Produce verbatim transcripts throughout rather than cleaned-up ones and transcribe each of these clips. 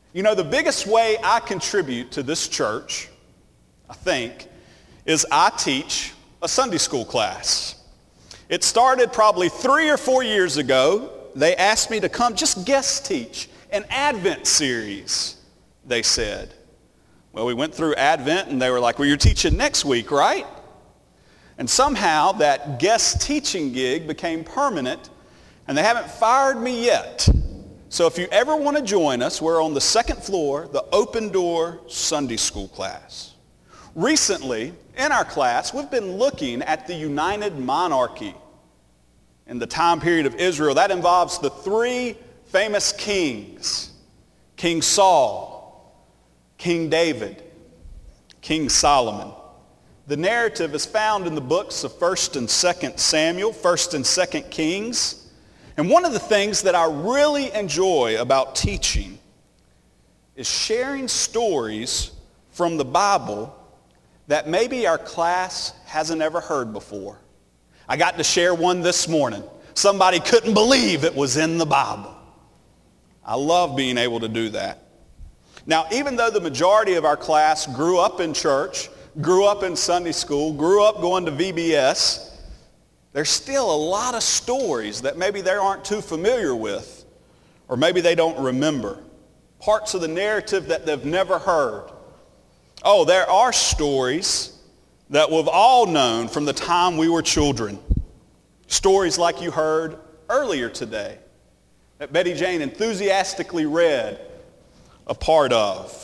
You know, the biggest way I contribute to this church, I think, is I teach a Sunday school class. It started probably three or four years ago. They asked me to come just guest teach an Advent series, they said. Well, we went through Advent and they were like, well, you're teaching next week, right? And somehow that guest teaching gig became permanent, and they haven't fired me yet. So if you ever want to join us, we're on the second floor, the Open Door Sunday School class. Recently, in our class, we've been looking at the United Monarchy in the time period of Israel. That involves the three famous kings: King Saul, King David, King Solomon. The narrative is found in the books of First and Second Samuel, First and Second Kings. And one of the things that I really enjoy about teaching is sharing stories from the Bible that maybe our class hasn't ever heard before. I got to share one this morning. Somebody couldn't believe it was in the Bible. I love being able to do that. Now, even though the majority of our class grew up in church, grew up in Sunday school, grew up going to V B S, there's still a lot of stories that maybe they aren't too familiar with, or maybe they don't remember. Parts of the narrative that they've never heard. Oh, there are stories that we've all known from the time we were children. Stories like you heard earlier today that Betty Jane enthusiastically read a part of.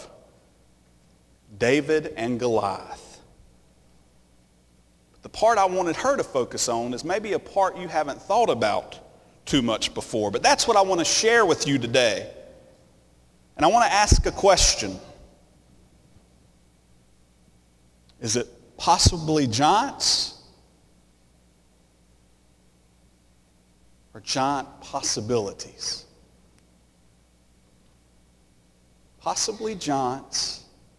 David and Goliath. But the part I wanted her to focus on is maybe a part you haven't thought about too much before. But that's what I want to share with you today. And I want to ask a question. Is it possibly giants or giant possibilities? Possibly giants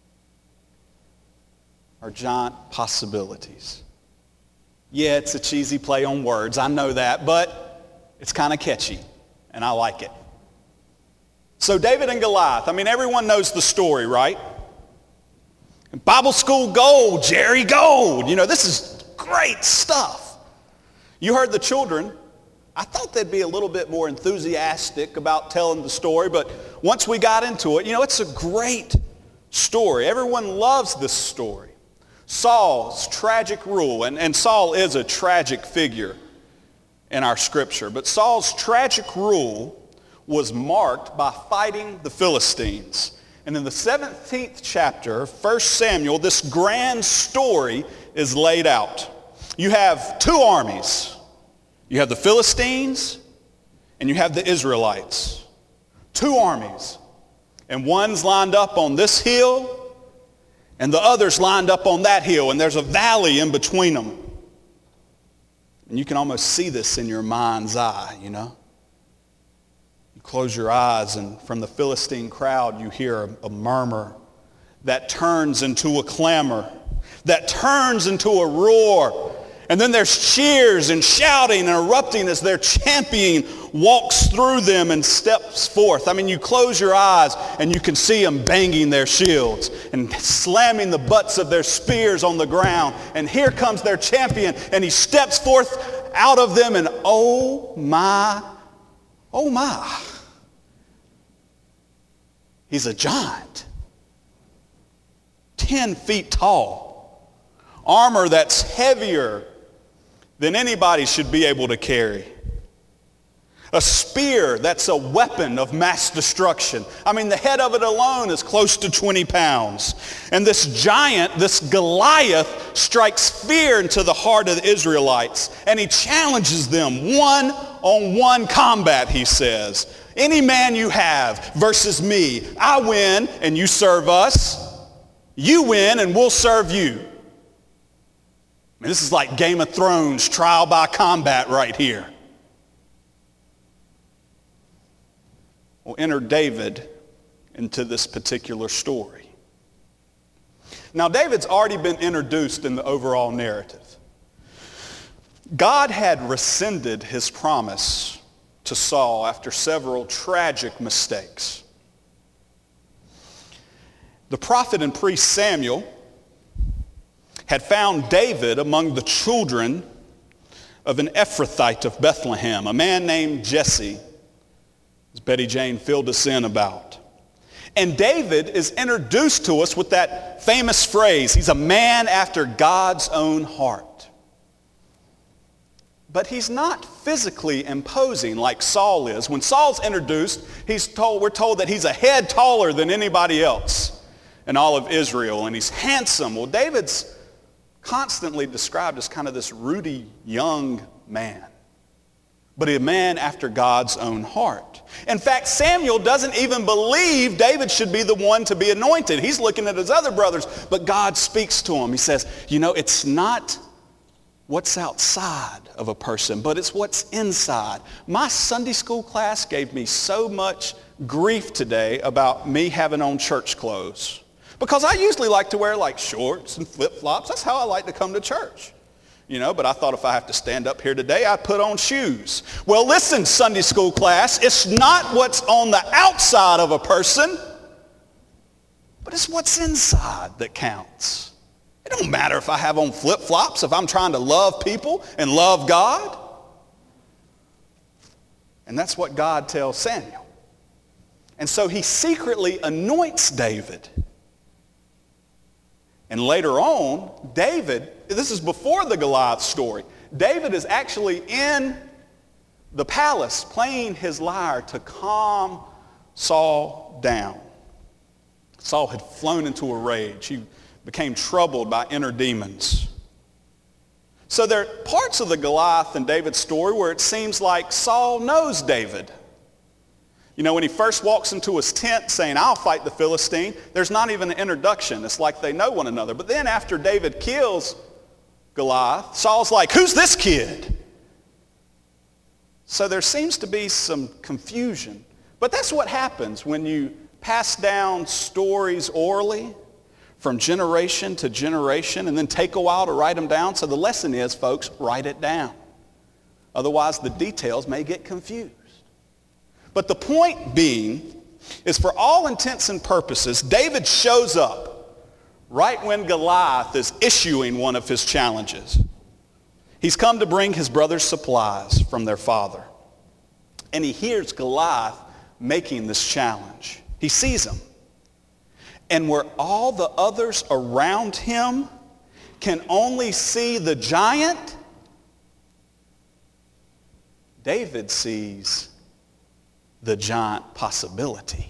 or giant possibilities. Yeah, it's a cheesy play on words, I know that, but it's kind of catchy, and I like it. So David and Goliath, I mean, everyone knows the story, right? Bible school gold, Jerry Gold. You know, this is great stuff. You heard the children. I thought they'd be a little bit more enthusiastic about telling the story, but once we got into it, you know, it's a great story. Everyone loves this story. Saul's tragic rule, and, and Saul is a tragic figure in our scripture, but Saul's tragic rule was marked by fighting the Philistines. And in the seventeenth chapter, First Samuel, this grand story is laid out. You have two armies. You have the Philistines and you have the Israelites. Two armies. And one's lined up on this hill and the other's lined up on that hill, and there's a valley in between them. And you can almost see this in your mind's eye, you know. You close your eyes, and from the Philistine crowd you hear a, a murmur that turns into a clamor, that turns into a roar. And then there's cheers and shouting and erupting as their champion walks through them and steps forth. I mean, you close your eyes and you can see them banging their shields and slamming the butts of their spears on the ground. And here comes their champion, and he steps forth out of them, and oh my, oh my. He's a giant, ten feet tall, armor that's heavier than anybody should be able to carry. A spear that's a weapon of mass destruction. I mean, the head of it alone is close to twenty pounds. And this giant, this Goliath, strikes fear into the heart of the Israelites. And he challenges them one-on-one combat, he says. Any man you have versus me, I win and you serve us. You win and we'll serve you. I mean, this is like Game of Thrones, trial by combat right here. Well, enter David into this particular story. Now, David's already been introduced in the overall narrative. God had rescinded his promise to Saul after several tragic mistakes. The prophet and priest Samuel had found David among the children of an Ephrathite of Bethlehem, a man named Jesse, as Betty Jane filled us in about. And David is introduced to us with that famous phrase, he's a man after God's own heart. But he's not physically imposing like Saul is. When Saul's introduced, he's told, we're told that he's a head taller than anybody else in all of Israel, and he's handsome. Well, David's constantly described as kind of this ruddy young man, but a man after God's own heart. In fact, Samuel doesn't even believe David should be the one to be anointed. He's looking at his other brothers, but God speaks to him. He says, you know, it's not what's outside of a person, but it's what's inside. My Sunday school class gave me so much grief today about me having on church clothes. Because I usually like to wear like shorts and flip-flops. That's how I like to come to church. You know, but I thought if I have to stand up here today, I'd put on shoes. Well, listen, Sunday school class, it's not what's on the outside of a person, but it's what's inside that counts. It don't matter if I have on flip-flops, if I'm trying to love people and love God. And that's what God tells Samuel. And so he secretly anoints David. And later on, David, this is before the Goliath story, David is actually in the palace playing his lyre to calm Saul down. Saul had flown into a rage. He became troubled by inner demons. So there are parts of the Goliath and David story where it seems like Saul knows David. You know, when he first walks into his tent saying, I'll fight the Philistine, there's not even an introduction. It's like they know one another. But then after David kills Goliath, Saul's like, who's this kid? So there seems to be some confusion. But that's what happens when you pass down stories orally from generation to generation and then take a while to write them down. So the lesson is, folks, write it down. Otherwise, the details may get confused. But the point being is, for all intents and purposes, David shows up right when Goliath is issuing one of his challenges. He's come to bring his brothers supplies from their father. And he hears Goliath making this challenge. He sees him. And where all the others around him can only see the giant, David sees the giant possibility.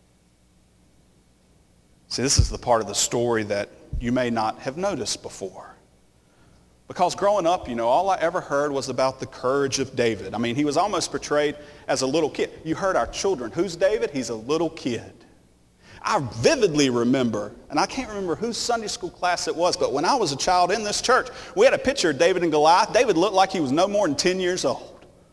See, this is the part of the story that you may not have noticed before. Because growing up, you know, all I ever heard was about the courage of David. I mean, he was almost portrayed as a little kid. You heard our children. Who's David? He's a little kid. I vividly remember, and I can't remember whose Sunday school class it was, but when I was a child in this church, we had a picture of David and Goliath. David looked like he was no more than ten years old.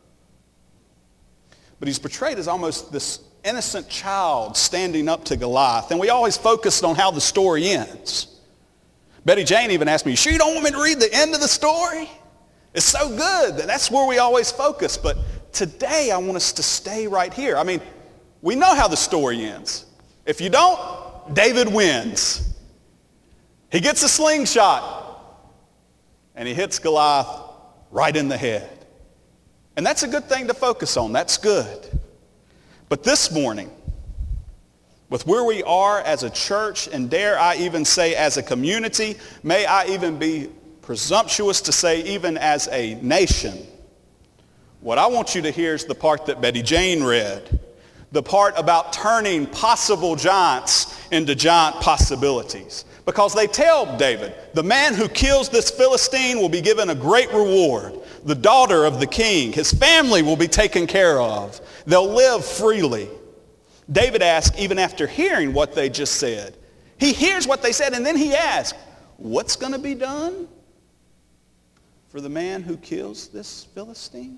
But he's portrayed as almost this innocent child standing up to Goliath. And we always focused on how the story ends. Betty Jane even asked me, you sure you don't want me to read the end of the story? It's so good. That's where we always focus. But today I want us to stay right here. I mean, we know how the story ends. If you don't, David wins. He gets a slingshot and he hits Goliath right in the head. And that's a good thing to focus on. That's good. But this morning, with where we are as a church, and dare I even say as a community, may I even be presumptuous to say even as a nation, what I want you to hear is the part that Betty Jane read. The part about turning possible giants into giant possibilities. Because they tell David, the man who kills this Philistine will be given a great reward. The daughter of the king, his family will be taken care of. They'll live freely. David asks, even after hearing what they just said, he hears what they said and then he asks, what's going to be done for the man who kills this Philistine?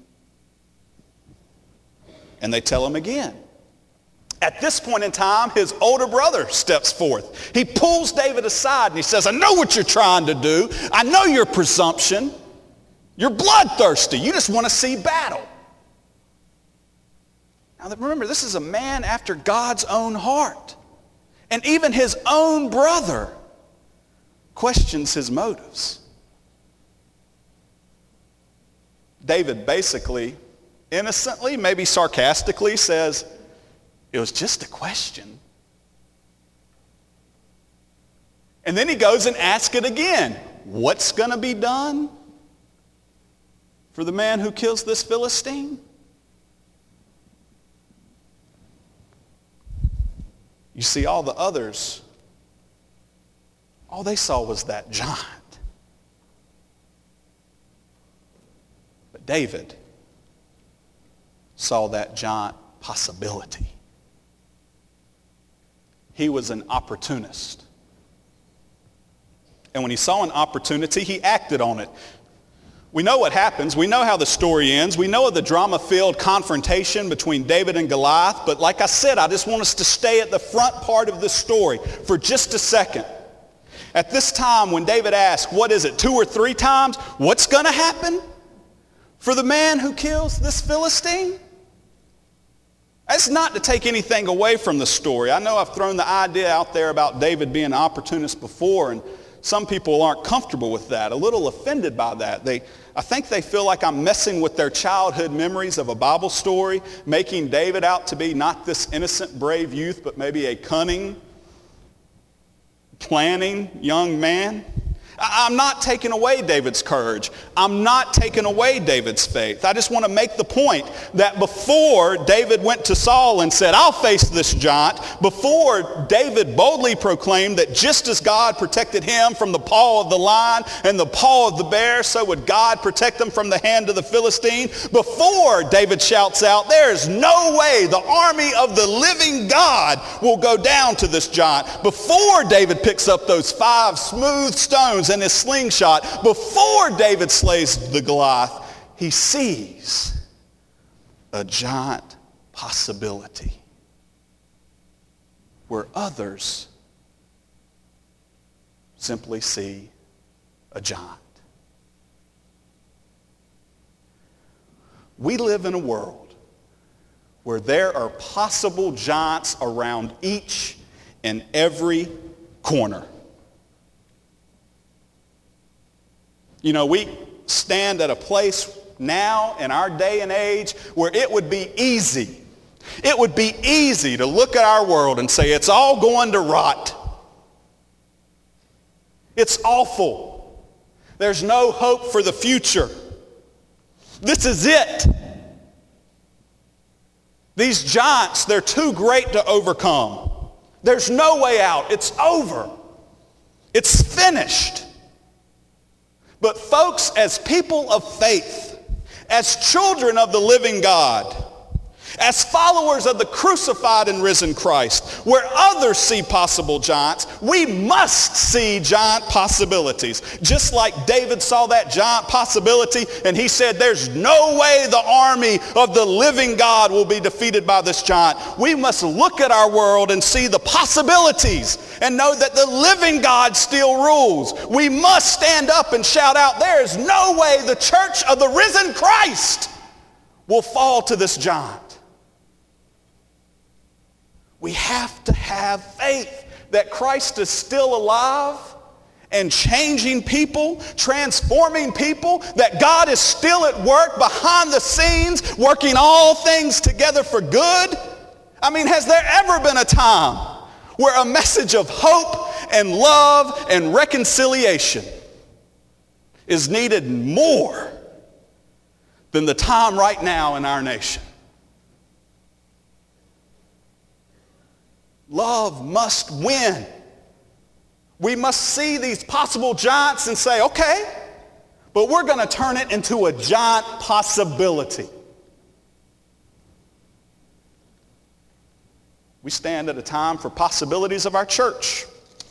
And they tell him again. At this point in time, his older brother steps forth. He pulls David aside and he says, I know what you're trying to do. I know your presumption. You're bloodthirsty. You just want to see battle. Now remember, this is a man after God's own heart. And even his own brother questions his motives. David basically, innocently, maybe sarcastically says, it was just a question. And then he goes and asks it again. What's going to be done for the man who kills this Philistine? You see, all the others, all they saw was that giant. But David saw that giant possibility. He was an opportunist. And when he saw an opportunity, he acted on it. We know what happens. We know how the story ends. We know of the drama-filled confrontation between David and Goliath. But like I said, I just want us to stay at the front part of this story for just a second. At this time, when David asked, what is it, two or three times? What's going to happen for the man who kills this Philistine? That's not to take anything away from the story. I know I've thrown the idea out there about David being an opportunist before, and some people aren't comfortable with that, a little offended by that. They, I think they feel like I'm messing with their childhood memories of a Bible story, making David out to be not this innocent, brave youth, but maybe a cunning, planning young man. I'm not taking away David's courage. I'm not taking away David's faith. I just want to make the point that before David went to Saul and said, I'll face this giant, before David boldly proclaimed that just as God protected him from the paw of the lion and the paw of the bear, so would God protect him from the hand of the Philistine. Before David shouts out, there is no way the army of the living God will go down to this giant. Before David picks up those five smooth stones in his slingshot, before David slays the Goliath, he sees a giant possibility where others simply see a giant. We live in a world where there are possible giants around each and every corner. You know, we stand at a place now in our day and age where it would be easy. It would be easy to look at our world and say, it's all going to rot. It's awful. There's no hope for the future. This is it. These giants, they're too great to overcome. There's no way out. It's over. It's finished. But folks, as people of faith, as children of the living God, as followers of the crucified and risen Christ, where others see possible giants, we must see giant possibilities. Just like David saw that giant possibility and he said, there's no way the army of the living God will be defeated by this giant. We must look at our world and see the possibilities and know that the living God still rules. We must stand up and shout out, there is no way the church of the risen Christ will fall to this giant. We have to have faith that Christ is still alive and changing people, transforming people, that God is still at work behind the scenes, working all things together for good. I mean, has there ever been a time where a message of hope and love and reconciliation is needed more than the time right now in our nation? Love must win. We must see these possible giants and say, okay, but we're going to turn it into a giant possibility. We stand at a time for possibilities of our church.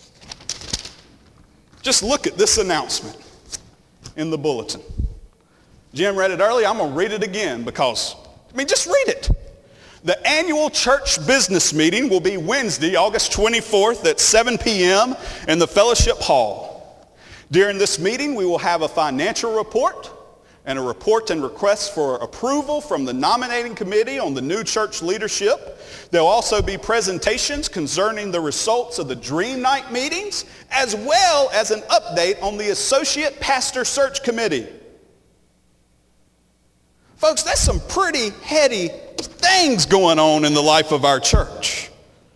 Just look at this announcement in the bulletin. Jim read it earlier. I'm going to read it again because, I mean, just read it. The annual church business meeting will be Wednesday, August twenty-fourth at seven p.m. in the fellowship hall. During this meeting, we will have a financial report, and a report and request for approval from the nominating committee on the new church leadership. There'll also be presentations concerning the results of the Dream Night meetings, as well as an update on the Associate Pastor Search Committee. Folks, that's some pretty heady things going on in the life of our church.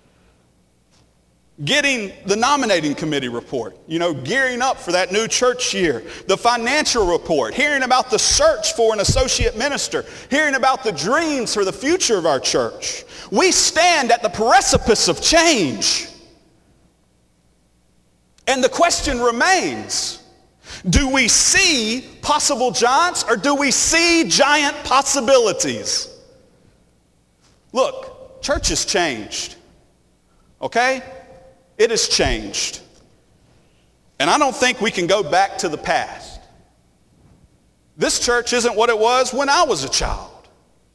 Getting the nominating committee report, you know, gearing up for that new church year, the financial report, hearing about the search for an associate minister, hearing about the dreams for the future of our church. We stand at the precipice of change. And the question remains, do we see possible giants or do we see giant possibilities? Look, church has changed, okay? It has changed. And I don't think we can go back to the past. This church isn't what it was when I was a child.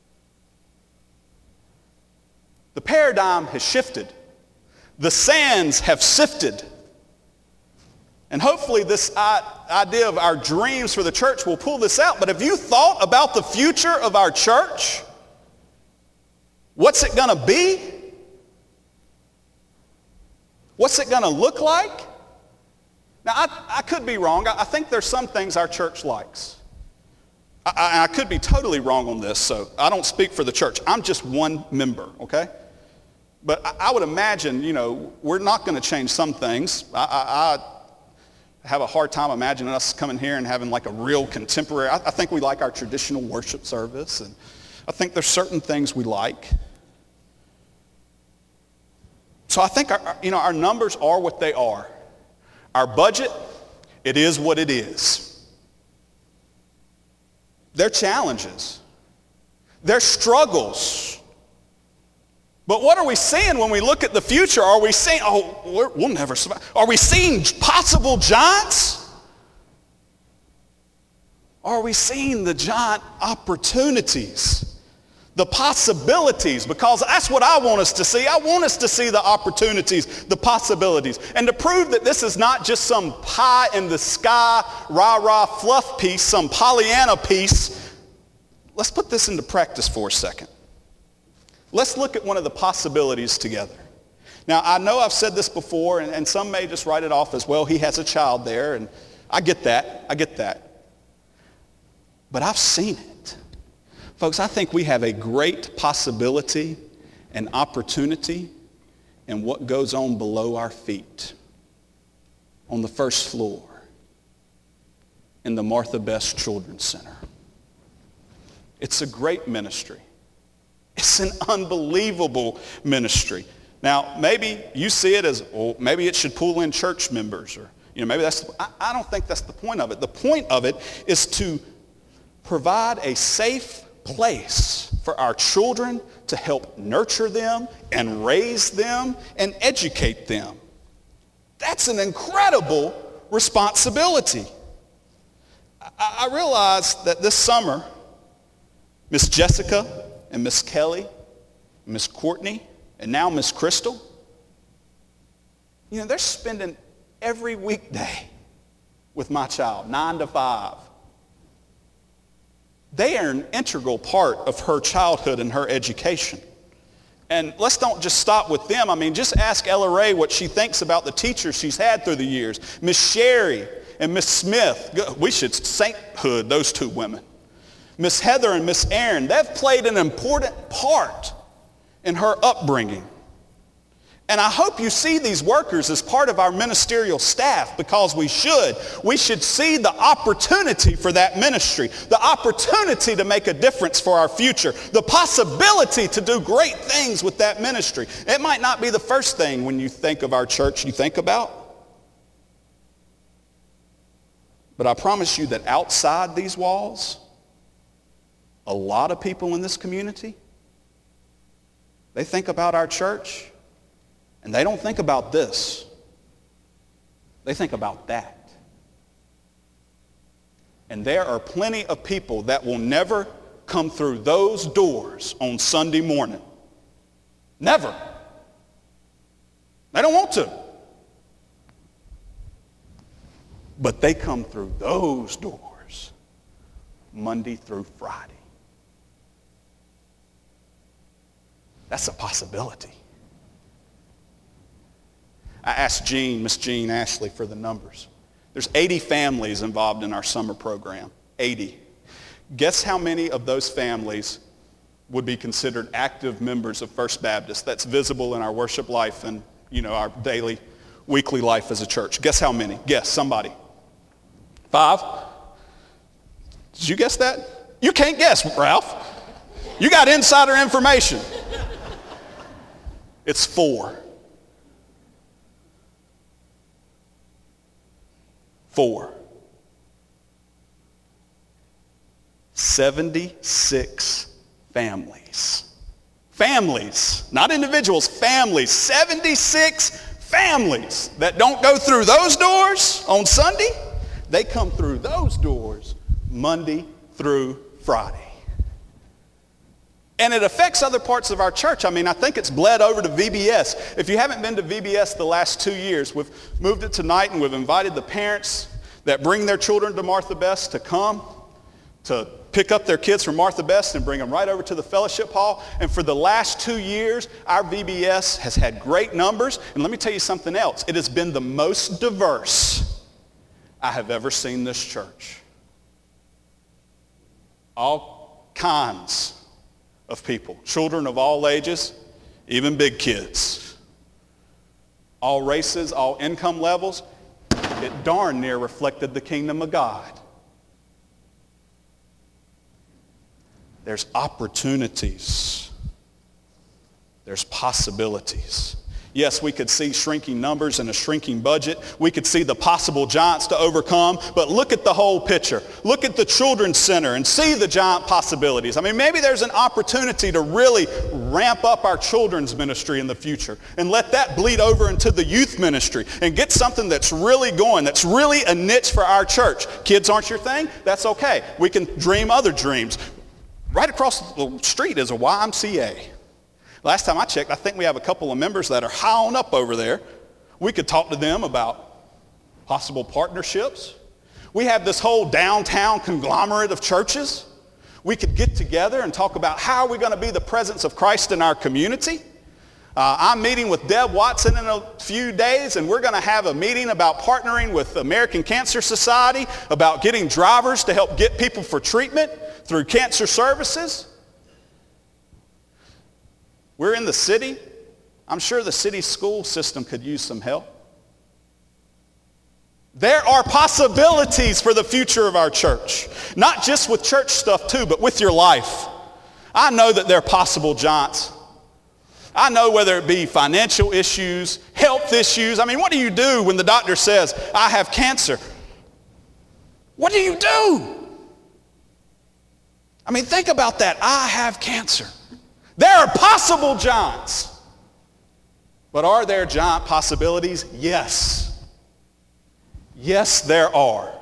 The paradigm has shifted. The sands have sifted. And hopefully this idea of our dreams for the church will pull this out. But have you thought about the future of our church? What's it going to be? What's it going to look like? Now, I, I could be wrong. I, I think there's some things our church likes. I, I, I could be totally wrong on this, so I don't speak for the church. I'm just one member, okay? But I, I would imagine, you know, we're not going to change some things. I, I, I have a hard time imagining us coming here and having like a real contemporary. I, I think we like our traditional worship service, and I think there's certain things we like. So I think our, you know, our numbers are what they are. Our budget, it is what it is. There are challenges. There are struggles. But what are we seeing when we look at the future? Are we seeing, oh, we're, we'll never survive. Are we seeing possible giants? Or are we seeing the giant opportunities? The possibilities, because that's what I want us to see. I want us to see the opportunities, the possibilities. And to prove that this is not just some pie in the sky, rah-rah fluff piece, some Pollyanna piece, let's put this into practice for a second. Let's look at one of the possibilities together. Now, I know I've said this before, and, and some may just write it off as, well, he has a child there, and I get that. I get that. But I've seen it. Folks, I think we have a great possibility and opportunity in what goes on below our feet on the first floor in the Martha Best Children's Center. It's a great ministry. It's an unbelievable ministry. Now, maybe you see it as, well, maybe it should pull in church members, or, you know, maybe that's, I, I don't think that's the point of it. The point of it is to provide a safe place for our children to help nurture them and raise them and educate them. That's an incredible responsibility. I, I realized that this summer, Miss Jessica and Miss Kelly, Miss Courtney, and now Miss Crystal, you know, they're spending every weekday with my child, nine to five. They are an integral part of her childhood and her education. And let's don't just stop with them. I mean, just ask Ella Ray what she thinks about the teachers she's had through the years. Miss Sherry and Miss Smith, we should sainthood those two women. Miss Heather and Miss Aaron, they've played an important part in her upbringing. And I hope you see these workers as part of our ministerial staff, because we should. We should see the opportunity for that ministry, the opportunity to make a difference for our future, the possibility to do great things with that ministry. It might not be the first thing when you think of our church you think about. But I promise you that outside these walls, a lot of people in this community, they think about our church, and they don't think about this. They think about that. And there are plenty of people that will never come through those doors on Sunday morning. Never. They don't want to. But they come through those doors Monday through Friday. That's a possibility. I asked Jean, Miss Jean Ashley, for the numbers. There's eighty families involved in our summer program. eighty. Guess how many of those families would be considered active members of First Baptist? That's visible in our worship life and, you know, our daily, weekly life as a church. Guess how many? Guess, somebody. Five? Did you guess that? You can't guess, Ralph. You got insider information. It's four. Four. seventy-six families. Families, not individuals, families. seventy-six families that don't go through those doors on Sunday. They come through those doors Monday through Friday. And it affects other parts of our church. I mean, I think it's bled over to V B S. If you haven't been to V B S the last two years, we've moved it tonight and we've invited the parents that bring their children to Martha Best to come to pick up their kids from Martha Best and bring them right over to the fellowship hall. And for the last two years, our V B S has had great numbers. And let me tell you something else. It has been the most diverse I have ever seen this church. All kinds of people, children of all ages, even big kids. All races, all income levels. It darn near reflected the kingdom of God. There's opportunities. There's possibilities. Yes, we could see shrinking numbers and a shrinking budget. We could see the possible giants to overcome, but look at the whole picture. Look at the Children's Center and see the giant possibilities. I mean, maybe there's an opportunity to really ramp up our children's ministry in the future and let that bleed over into the youth ministry and get something that's really going, that's really a niche for our church. Kids aren't your thing? That's okay. We can dream other dreams. Right across the street is a Y M C A. Last time I checked, I think we have a couple of members that are high on up over there. We could talk to them about possible partnerships. We have this whole downtown conglomerate of churches. We could get together and talk about how are we going to be the presence of Christ in our community. Uh, I'm meeting with Deb Watson in a few days, and we're going to have a meeting about partnering with the American Cancer Society, about getting drivers to help get people for treatment through cancer services. We're in the city. I'm sure the city school system could use some help. There are possibilities for the future of our church. Not just with church stuff too, but with your life. I know that there are possible giants. I know whether it be financial issues, health issues. I mean, what do you do when the doctor says, I have cancer? What do you do? I mean, think about that. I have cancer. There are possible giants. But are there giant possibilities? Yes. Yes, there are.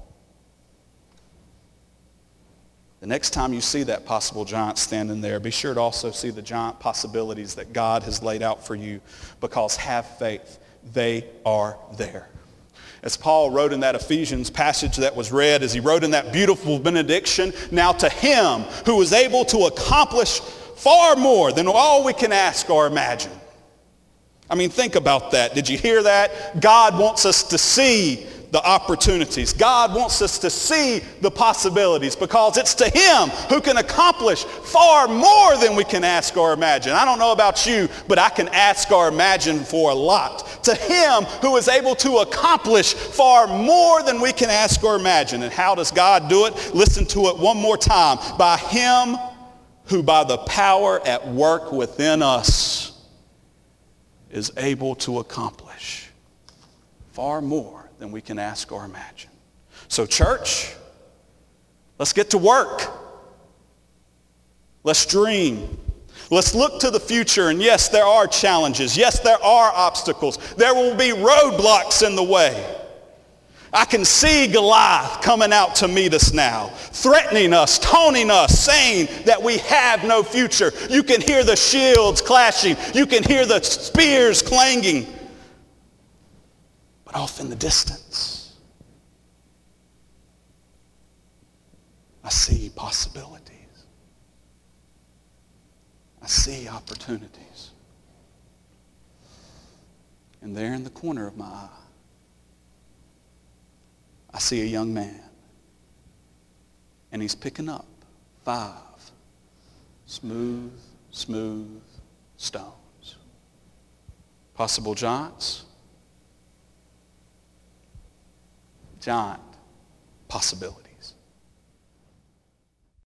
The next time you see that possible giant standing there, be sure to also see the giant possibilities that God has laid out for you, because have faith. They are there. As Paul wrote in that Ephesians passage that was read, as he wrote in that beautiful benediction, now to him who is able to accomplish far more than all we can ask or imagine. I mean, think about that. Did you hear that? God wants us to see the opportunities. God wants us to see the possibilities, because it's to him who can accomplish far more than we can ask or imagine. I don't know about you, but I can ask or imagine for a lot. To him who is able to accomplish far more than we can ask or imagine. And how does God do it? Listen to it one more time. By him who by the power at work within us is able to accomplish far more than we can ask or imagine. So church, let's get to work. Let's dream. Let's look to the future. And yes, there are challenges. Yes, there are obstacles. There will be roadblocks in the way. I can see Goliath coming out to meet us now, threatening us, taunting us, saying that we have no future. You can hear the shields clashing. You can hear the spears clanging. But off in the distance, I see possibilities. I see opportunities. And there in the corner of my eye, I see a young man. And he's picking up five smooth, smooth stones. Possible giants? Giant possibilities.